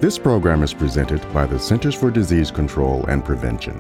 This program is presented by the Centers for Disease Control and Prevention.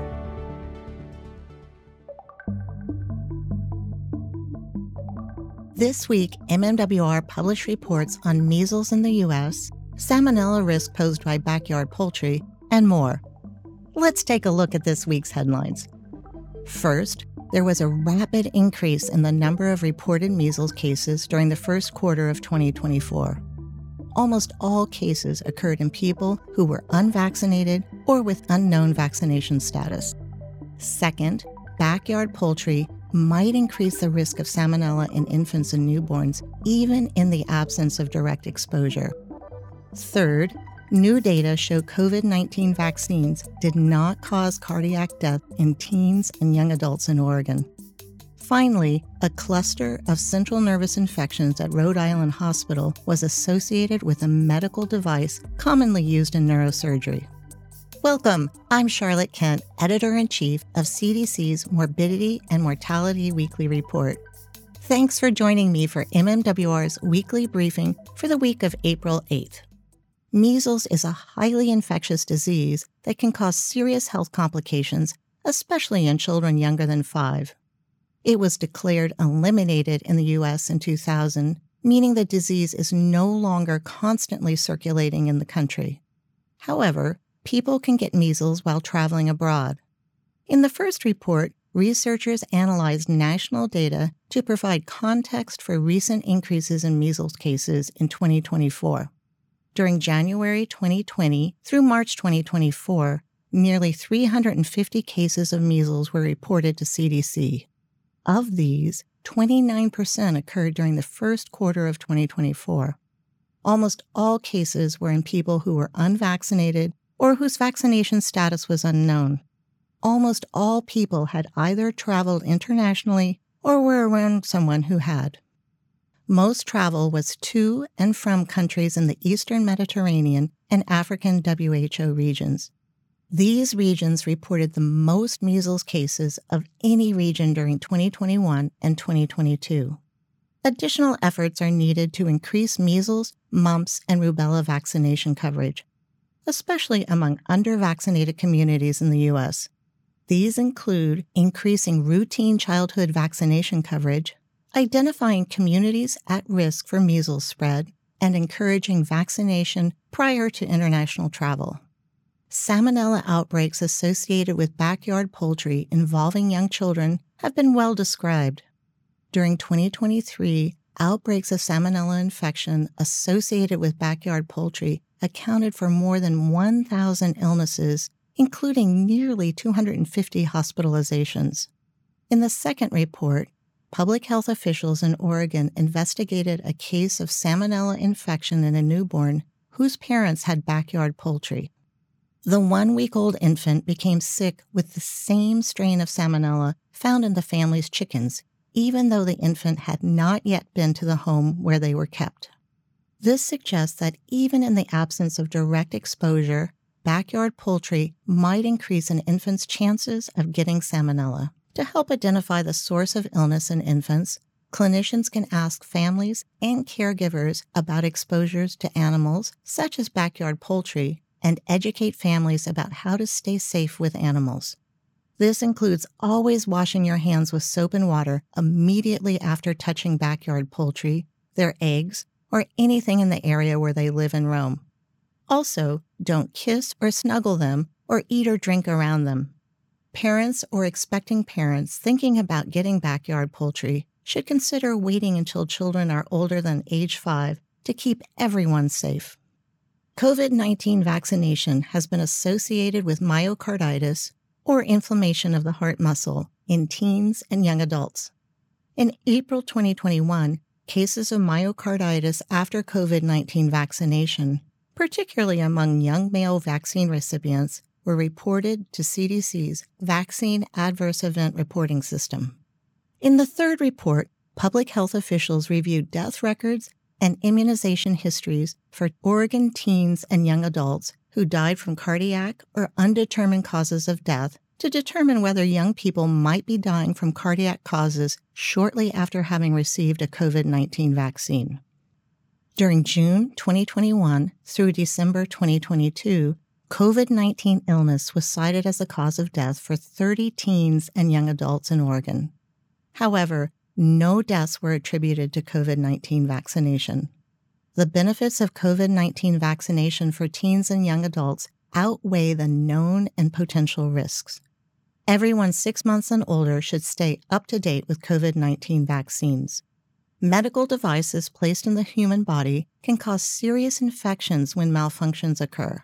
This week, MMWR published reports on measles in the U.S., salmonella risk posed by backyard poultry, and more. Let's take a look at this week's headlines. First, there was a rapid increase in the number of reported measles cases during the first quarter of 2024. Almost all cases occurred in people who were unvaccinated or with unknown vaccination status. Second, backyard poultry might increase the risk of salmonella in infants and newborns, even in the absence of direct exposure. Third, new data show COVID-19 vaccines did not cause cardiac death in teens and young adults in Oregon. Finally, a cluster of central nervous infections at Rhode Island Hospital was associated with a medical device commonly used in neurosurgery. Welcome, I'm Charlotte Kent, Editor-in-Chief of CDC's Morbidity and Mortality Weekly Report. Thanks for joining me for MMWR's weekly briefing for the week of April 8th. Measles is a highly infectious disease that can cause serious health complications, especially in children younger than 5. It was declared eliminated in the U.S. in 2000, meaning the disease is no longer constantly circulating in the country. However, people can get measles while traveling abroad. In the first report, researchers analyzed national data to provide context for recent increases in measles cases in 2024. During January 2020 through March 2024, nearly 350 cases of measles were reported to CDC. Of these, 29% occurred during the first quarter of 2024. Almost all cases were in people who were unvaccinated or whose vaccination status was unknown. Almost all people had either traveled internationally or were around someone who had. Most travel was to and from countries in the Eastern Mediterranean and African WHO regions. These regions reported the most measles cases of any region during 2021 and 2022. Additional efforts are needed to increase measles, mumps, and rubella vaccination coverage, especially among under-vaccinated communities in the U.S. These include increasing routine childhood vaccination coverage, identifying communities at risk for measles spread, and encouraging vaccination prior to international travel. Salmonella outbreaks associated with backyard poultry involving young children have been well described. During 2023, outbreaks of salmonella infection associated with backyard poultry accounted for more than 1,000 illnesses, including nearly 250 hospitalizations. In the second report, public health officials in Oregon investigated a case of salmonella infection in a newborn whose parents had backyard poultry. The 1-week-old infant became sick with the same strain of salmonella found in the family's chickens, even though the infant had not yet been to the home where they were kept. This suggests that even in the absence of direct exposure, backyard poultry might increase an infant's chances of getting salmonella. To help identify the source of illness in infants, clinicians can ask families and caregivers about exposures to animals, such as backyard poultry, and educate families about how to stay safe with animals. This includes always washing your hands with soap and water immediately after touching backyard poultry, their eggs, or anything in the area where they live and roam. Also, don't kiss or snuggle them or eat or drink around them. Parents or expecting parents thinking about getting backyard poultry should consider waiting until children are older than age 5 to keep everyone safe. COVID-19 vaccination has been associated with myocarditis, or inflammation of the heart muscle, in teens and young adults. In April 2021, cases of myocarditis after COVID-19 vaccination, particularly among young male vaccine recipients, were reported to CDC's Vaccine Adverse Event Reporting System. In the third report, public health officials reviewed death records and immunization histories for Oregon teens and young adults who died from cardiac or undetermined causes of death to determine whether young people might be dying from cardiac causes shortly after having received a COVID-19 vaccine. During June 2021 through December 2022, COVID-19 illness was cited as the cause of death for 30 teens and young adults in Oregon. However, no deaths were attributed to COVID-19 vaccination. The benefits of COVID-19 vaccination for teens and young adults outweigh the known and potential risks. Everyone 6 months and older should stay up to date with COVID-19 vaccines. Medical devices placed in the human body can cause serious infections when malfunctions occur.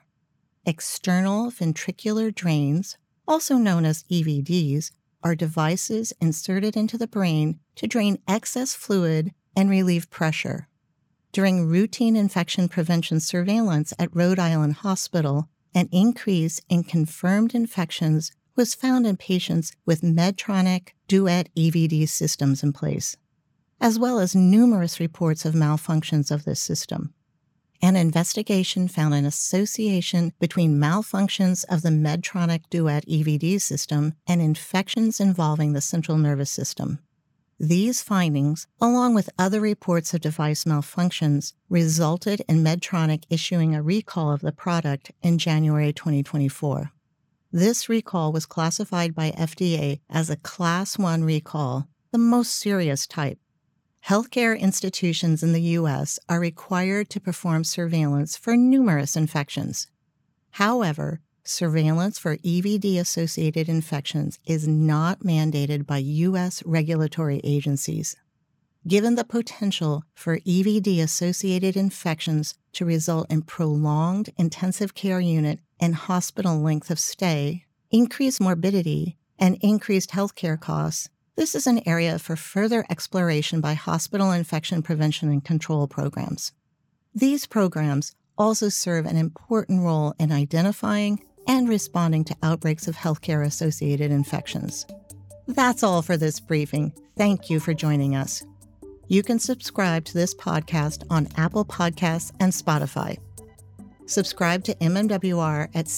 External ventricular drains, also known as EVDs, are devices inserted into the brain to drain excess fluid and relieve pressure. During routine infection prevention surveillance at Rhode Island Hospital, an increase in confirmed infections was found in patients with Medtronic Duet EVD systems in place, as well as numerous reports of malfunctions of this system. An investigation found an association between malfunctions of the Medtronic Duet EVD system and infections involving the central nervous system. These findings, along with other reports of device malfunctions, resulted in Medtronic issuing a recall of the product in January 2024. This recall was classified by FDA as a Class 1 recall, the most serious type. Healthcare institutions in the U.S. are required to perform surveillance for numerous infections. However, surveillance for EVD-associated infections is not mandated by U.S. regulatory agencies. Given the potential for EVD-associated infections to result in prolonged intensive care unit and hospital length of stay, increased morbidity, and increased healthcare costs, this is an area for further exploration by hospital infection prevention and control programs. These programs also serve an important role in identifying and responding to outbreaks of healthcare-associated infections. That's all for this briefing. Thank you for joining us. You can subscribe to this podcast on Apple Podcasts and Spotify. Subscribe to MMWR at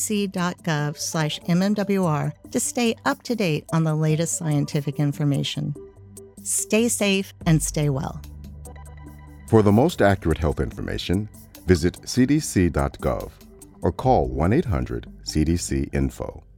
cdc.gov/MMWR to stay up to date on the latest scientific information. Stay safe and stay well. For the most accurate health information, visit cdc.gov or call 1-800-CDC-INFO.